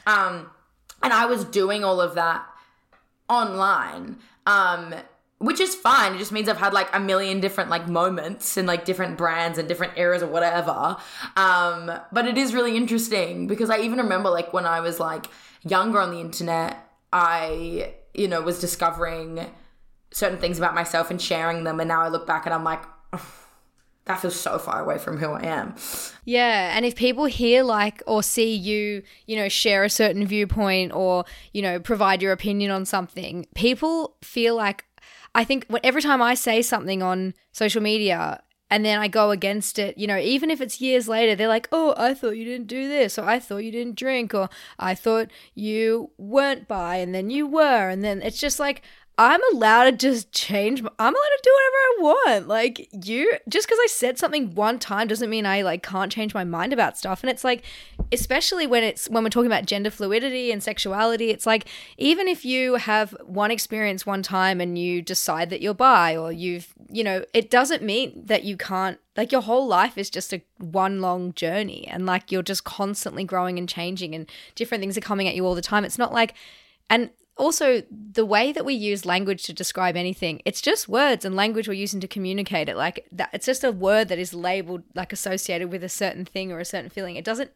And I was doing all of that online, which is fine. It just means I've had like a million different like moments and like different brands and different eras or whatever. But it is really interesting because I even remember like when I was like younger on the internet, I, you know, was discovering certain things about myself and sharing them, and now I look back and I'm like, oh, that feels so far away from who I am. Yeah, and if people hear like or see you, you know, share a certain viewpoint or, you know, provide your opinion on something, people feel like, I think every time I say something on social media and then I go against it, you know, even if it's years later, they're like, oh, I thought you didn't do this, or I thought you didn't drink, or I thought you weren't bi and then you were. And then it's just like, I'm allowed to just change. I'm allowed to do whatever I want. Like just because I said something one time doesn't mean I like can't change my mind about stuff. And it's like, especially when we're talking about gender fluidity and sexuality, it's like, even if you have one experience one time and you decide that you're bi, or you know, it doesn't mean that you can't, like your whole life is just a one long journey, and like you're just constantly growing and changing and different things are coming at you all the time. It's not like, and also, the way that we use language to describe anything, it's just words and language we're using to communicate it. Like that, it's just a word that is labeled, like associated with a certain thing or a certain feeling. It doesn't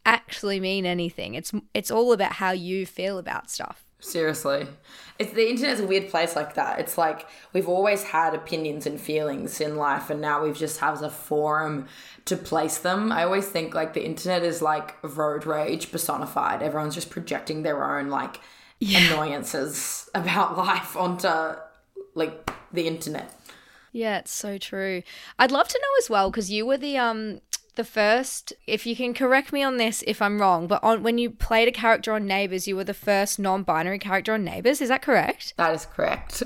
actually mean anything. It's all about how you feel about stuff. Seriously. The internet's a weird place like that. It's like we've always had opinions and feelings in life, and now we've just have a forum to place them. I always think like the internet is like road rage personified. Everyone's just projecting their own like annoyances about life onto like the internet. Yeah, it's so true. I'd love to know as well, because you were the first, if you can correct me on this if I'm wrong, but when you played a character on Neighbours, you were the first non-binary character on Neighbours. Is that correct? That is correct.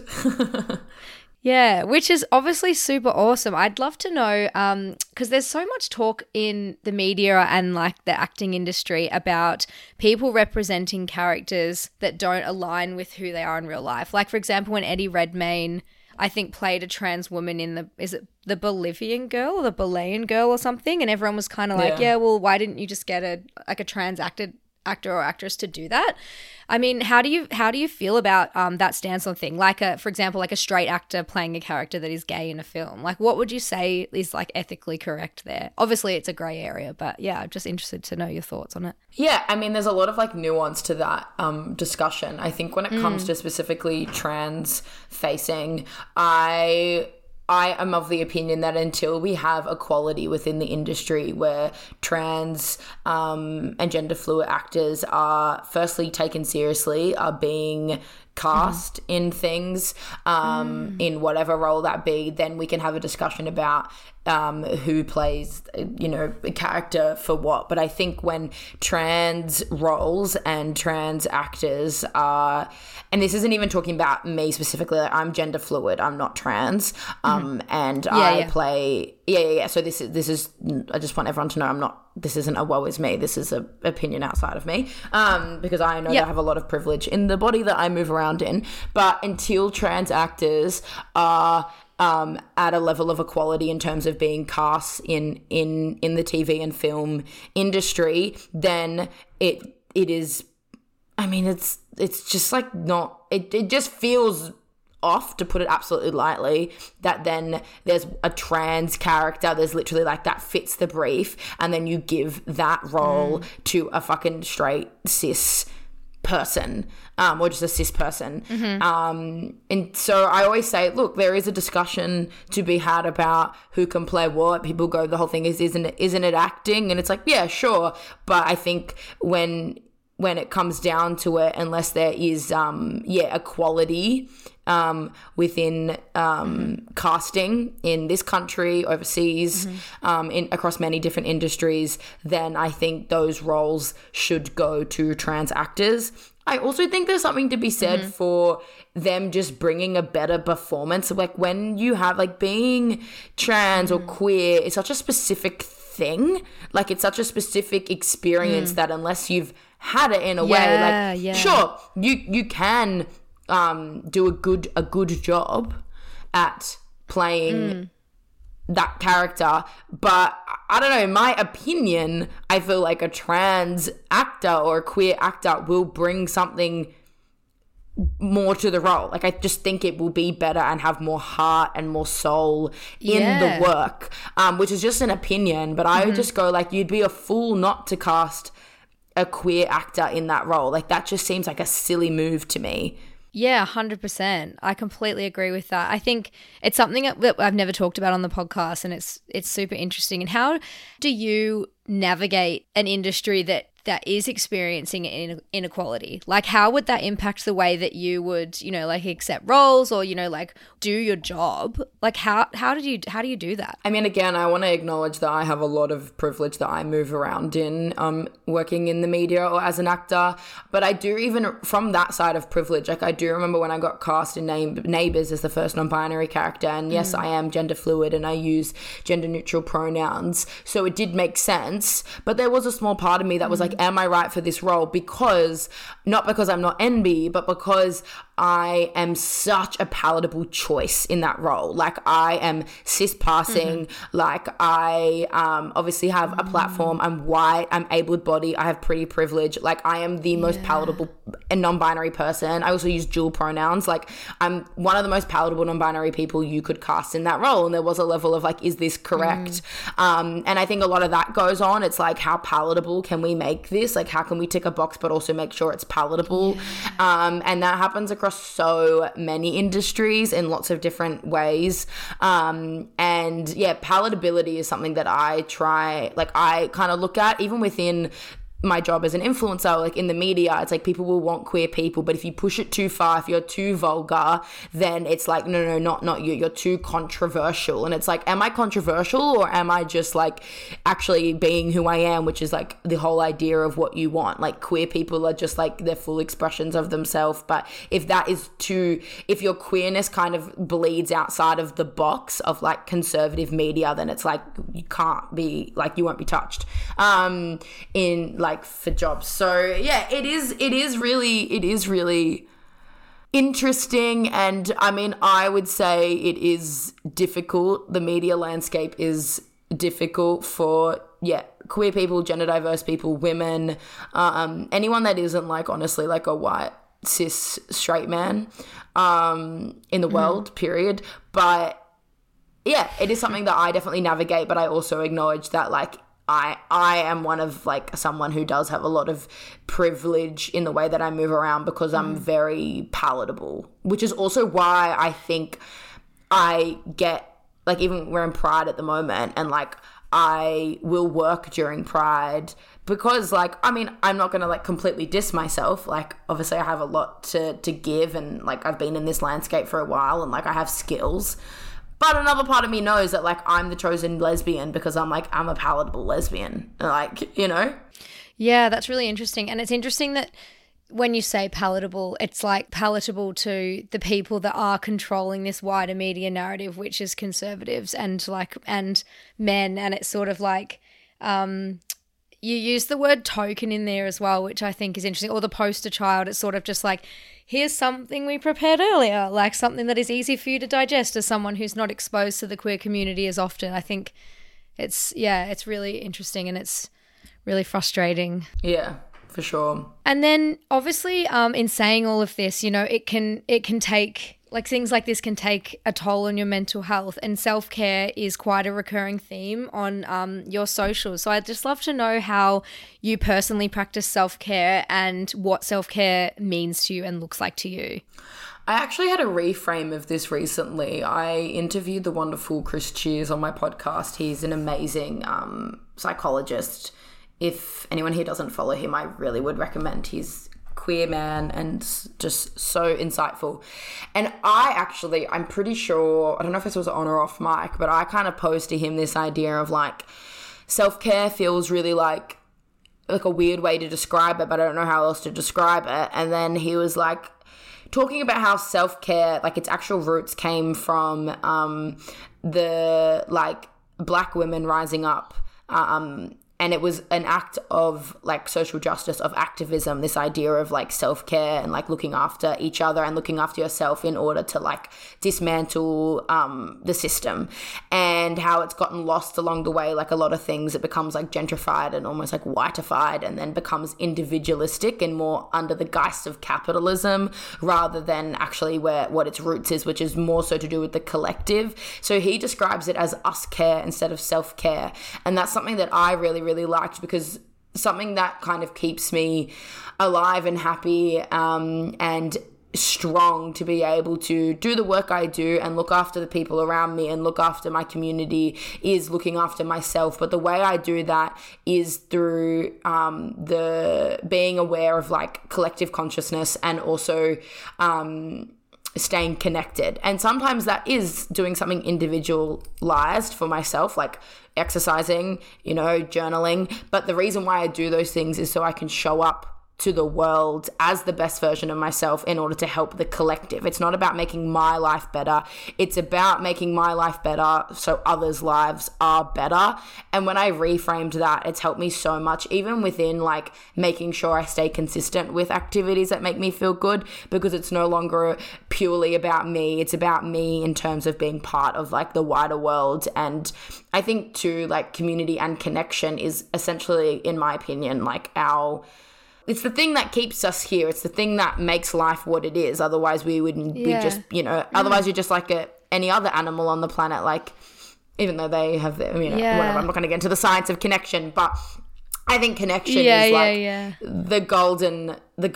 Yeah, which is obviously super awesome. I'd love to know, because there's so much talk in the media and like the acting industry about people representing characters that don't align with who they are in real life. Like, for example, when Eddie Redmayne, I think, played a trans woman is it the Bolivian girl or the Bolivian girl or something? And everyone was kind of like, yeah, well, why didn't you just get a trans actor or actress to do that? I mean, how do you feel about that stance on thing? Like, for example, like a straight actor playing a character that is gay in a film. Like, what would you say is like ethically correct there? Obviously, it's a grey area, but yeah, I'm just interested to know your thoughts on it. Yeah, I mean, there's a lot of like nuance to that discussion. I think when it comes to specifically trans facing, I am of the opinion that until we have equality within the industry where trans and gender fluid actors are firstly taken seriously, are being cast in things, in whatever role that be, then we can have a discussion about who plays, a character for what. But I think when trans roles and trans actors are, and this isn't even talking about me specifically, like I'm gender fluid, I'm not trans, and I play, so this is, I just want everyone to know this isn't a woe is me, this is an opinion outside of me, because I know that I have a lot of privilege in the body that I move around in. But until trans actors are at a level of equality in terms of being cast in the TV and film industry, then it is, I mean, it's just like not, it just feels off, to put it absolutely lightly, that then there's a trans character, there's literally like that fits the brief, and then you give that role to a fucking straight cis person, or just a cis person. And so I always say, look, there is a discussion to be had about who can play what. People go, the whole thing is, isn't it acting? And it's like, yeah, sure. But I think when it comes down to it, unless there is equality within casting in this country, overseas, across many different industries, then I think those roles should go to trans actors. I also think there's something to be said for them just bringing a better performance. Like when you have, like, being trans or queer, it's such a specific thing. Like, it's such a specific experience that unless you've had it in a way, like, sure, you can do a good job at playing that character, but I don't know, in my opinion, I feel like a trans actor or a queer actor will bring something more to the role. Like, I just think it will be better and have more heart and more soul in the work, which is just an opinion, but I would just go, like, you'd be a fool not to cast a queer actor in that role. Like, that just seems like a silly move to me. Yeah, 100%. I completely agree with that. I think it's something that I've never talked about on the podcast, and it's super interesting. And how do you navigate an industry that is experiencing inequality? Like, how would that impact the way that you would, like, accept roles or, like, do your job? Like, how do you do that? I mean, again, I want to acknowledge that I have a lot of privilege that I move around in, working in the media or as an actor. But I do, even from that side of privilege, like, I do remember when I got cast in Neighbours as the first non-binary character, and yes, I am gender fluid and I use gender neutral pronouns, so it did make sense. But there was a small part of me that was like, Like, am I right for this role? Because, not because I'm not NB, but because I am such a palatable choice in that role. Like, I am cis passing, like I obviously have a platform, I'm white, I'm able-bodied, I have pretty privilege, like I am the most palatable and non-binary person. I also use dual pronouns. Like, I'm one of the most palatable non-binary people you could cast in that role, and there was a level of like, is this correct? And I think a lot of that goes on. It's like, how palatable can we make this? Like, how can we tick a box but also make sure it's palatable? And that happens across so many industries in lots of different ways. And yeah, palatability is something that I try, like I kind of look at even within my job as an influencer, like in the media. It's like, people will want queer people, but if you push it too far, if you're too vulgar, then it's like, no, not you, you're too controversial. And it's like, am I controversial, or am I just like actually being who I am, which is like the whole idea of what you want? Like, queer people are just like their full expressions of themselves. But if that is too, if your queerness kind of bleeds outside of the box of like conservative media, then it's like, you can't be, like, you won't be touched in like for jobs. So yeah, it is really interesting. And I mean, I would say it is difficult. The media landscape is difficult for queer people, gender diverse people, women, anyone that isn't like honestly like a white cis straight man in the world, period. But yeah, it is something that I definitely navigate, but I also acknowledge that like I am one of like someone who does have a lot of privilege in the way that I move around, because I'm very palatable, which is also why I think I get like, even we're in Pride at the moment, and like I will work during Pride because like, I mean, I'm not going to like completely diss myself. Like, obviously I have a lot to give, and like I've been in this landscape for a while, and like I have skills. But another part of me knows that, like, I'm the chosen lesbian because I'm a palatable lesbian, like, you know? Yeah, that's really interesting. And it's interesting that when you say palatable, it's like palatable to the people that are controlling this wider media narrative, which is conservatives and men. And it's sort of like, you use the word token in there as well, which I think is interesting. Or the poster child. It's sort of just like, here's something we prepared earlier, like something that is easy for you to digest as someone who's not exposed to the queer community as often. I think it's really interesting, and it's really frustrating. Yeah, for sure. And then obviously in saying all of this, you know, it can take, like, things like this can take a toll on your mental health, and self-care is quite a recurring theme on your socials. So I'd just love to know how you personally practice self-care and what self-care means to you and looks like to you. I actually had a reframe of this recently. I interviewed the wonderful Chris Cheers on my podcast. He's an amazing psychologist. If anyone here doesn't follow him, I really would recommend. He's queer man and just so insightful. And I'm pretty sure, I don't know if this was on or off mic, but I kind of posed to him this idea of like, self-care feels really like a weird way to describe it, but I don't know how else to describe it. And then he was like talking about how self-care, like its actual roots came from the like Black women rising up, and it was an act of like social justice, of activism, this idea of like self-care and like looking after each other and looking after yourself in order to like dismantle the system, and how it's gotten lost along the way. Like a lot of things, it becomes like gentrified and almost like whiteified, and then becomes individualistic and more under the geist of capitalism rather than actually what its roots is, which is more so to do with the collective. So he describes it as us care instead of self-care. And that's something that I really liked, because something that kind of keeps me alive and happy and strong to be able to do the work I do and look after the people around me and look after my community is looking after myself. But the way I do that is through the being aware of like collective consciousness, and also staying connected. And sometimes that is doing something individualized for myself, like exercising, you know, journaling. But the reason why I do those things is so I can show up to the world as the best version of myself in order to help the collective. It's not about making my life better. It's about making my life better so others' lives are better. And when I reframed that, it's helped me so much, even within like making sure I stay consistent with activities that make me feel good, because it's no longer purely about me. It's about me in terms of being part of like the wider world. And I think too, like community and connection is essentially, in my opinion, like it's the thing that keeps us here. It's the thing that makes life what it is. Otherwise we wouldn't be just, otherwise you're just like any other animal on the planet. Like, even though they have their, whatever, I'm not going to get into the science of connection, but I think connection is like the golden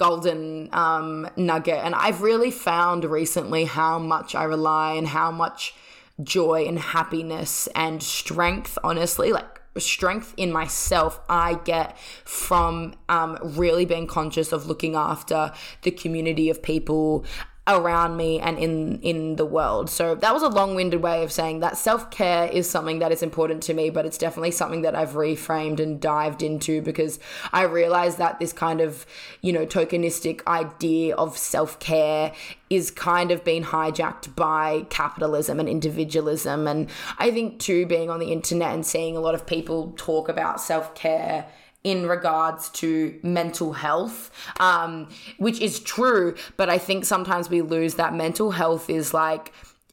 nugget. And I've really found recently how much I rely and how much joy and happiness and strength, honestly, like strength in myself I get from really being conscious of looking after the community of people around me and in the world. So that was a long-winded way of saying that self-care is something that is important to me, but it's definitely something that I've reframed and dived into, because I realized that this kind of, tokenistic idea of self-care is kind of being hijacked by capitalism and individualism. And I think too, being on the internet and seeing a lot of people talk about self-care in regards to mental health, which is true, but I think sometimes we lose that mental health is like,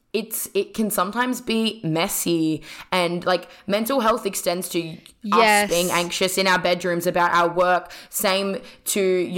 it can sometimes be messy, and like mental health extends to us being anxious in our bedrooms about our work. Same to,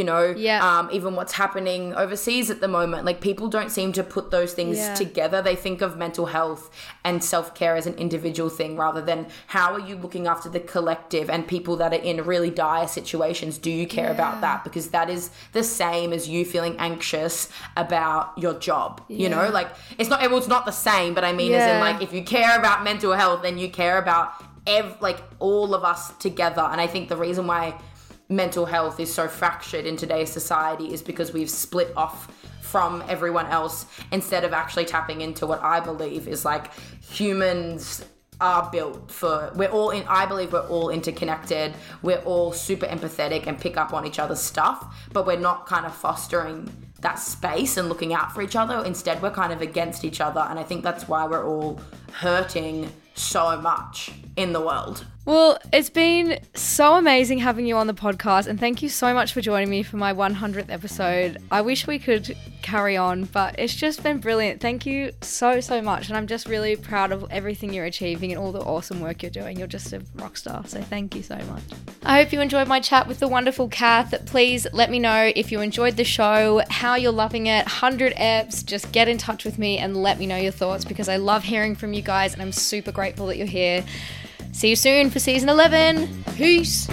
even what's happening overseas at the moment. Like people don't seem to put those things together. They think of mental health and self-care as an individual thing rather than how are you looking after the collective and people that are in really dire situations. Do you care about that? Because that is the same as you feeling anxious about your job, like it's not the same, but I mean as in like if you care about mental health, then you care about all of us together. And I think the reason why mental health is so fractured in today's society is because we've split off from everyone else instead of actually tapping into what I believe is like humans are built for. I believe we're all interconnected. We're all super empathetic and pick up on each other's stuff, but we're not kind of fostering that space and looking out for each other. Instead, we're kind of against each other. And I think that's why we're all hurting so much in the world. Well, it's been so amazing having you on the podcast, and thank you so much for joining me for my 100th episode. I wish we could carry on, but it's just been brilliant. Thank you so, so much, and I'm just really proud of everything you're achieving and all the awesome work you're doing. You're just a rock star, so thank you so much. I hope you enjoyed my chat with the wonderful Kath. Please let me know if you enjoyed the show, how you're loving it. 100 eps, just get in touch with me and let me know your thoughts, because I love hearing from you guys, and I'm super grateful that you're here. See you soon for season 11. Peace.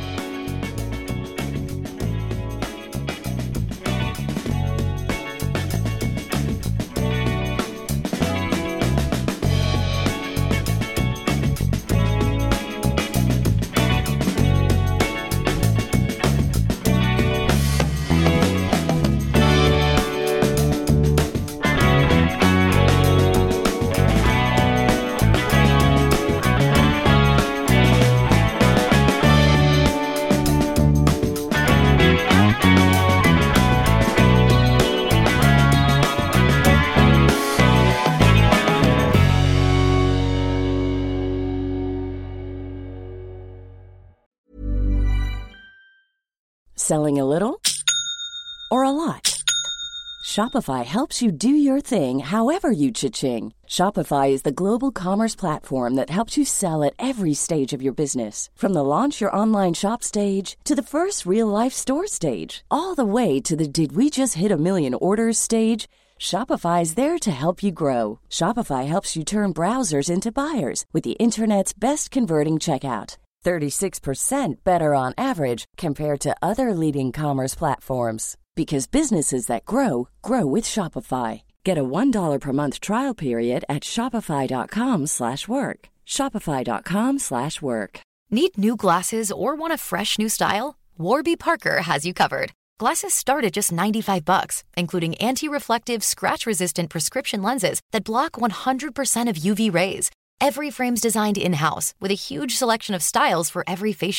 Selling a little or a lot? Shopify helps you do your thing however you cha-ching. Shopify is the global commerce platform that helps you sell at every stage of your business. From the launch your online shop stage to the first real-life store stage, all the way to the did we just hit a million orders stage. Shopify is there to help you grow. Shopify helps you turn browsers into buyers with the internet's best converting checkout. 36% better on average compared to other leading commerce platforms. Because businesses that grow, grow with Shopify. Get a $1 per month trial period at shopify.com/work. Shopify.com/work. Need new glasses or want a fresh new style? Warby Parker has you covered. Glasses start at just $95, including anti-reflective, scratch-resistant prescription lenses that block 100% of UV rays. Every frame's designed in-house with a huge selection of styles for every face shape.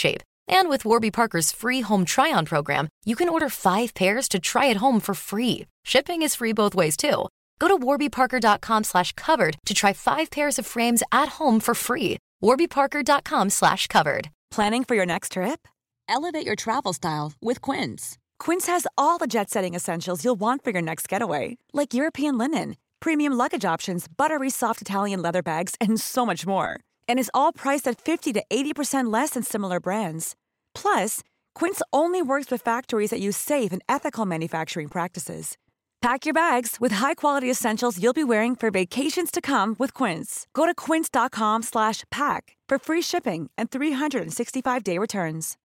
And with Warby Parker's free home try-on program, you can order 5 pairs to try at home for free. Shipping is free both ways, too. Go to warbyparker.com/covered to try 5 pairs of frames at home for free. warbyparker.com/covered. Planning for your next trip? Elevate your travel style with Quince. Quince has all the jet-setting essentials you'll want for your next getaway, like European linen, premium luggage options, buttery soft Italian leather bags, and so much more. And is all priced at 50 to 80% less than similar brands. Plus, Quince only works with factories that use safe and ethical manufacturing practices. Pack your bags with high-quality essentials you'll be wearing for vacations to come with Quince. Go to quince.com/pack for free shipping and 365-day returns.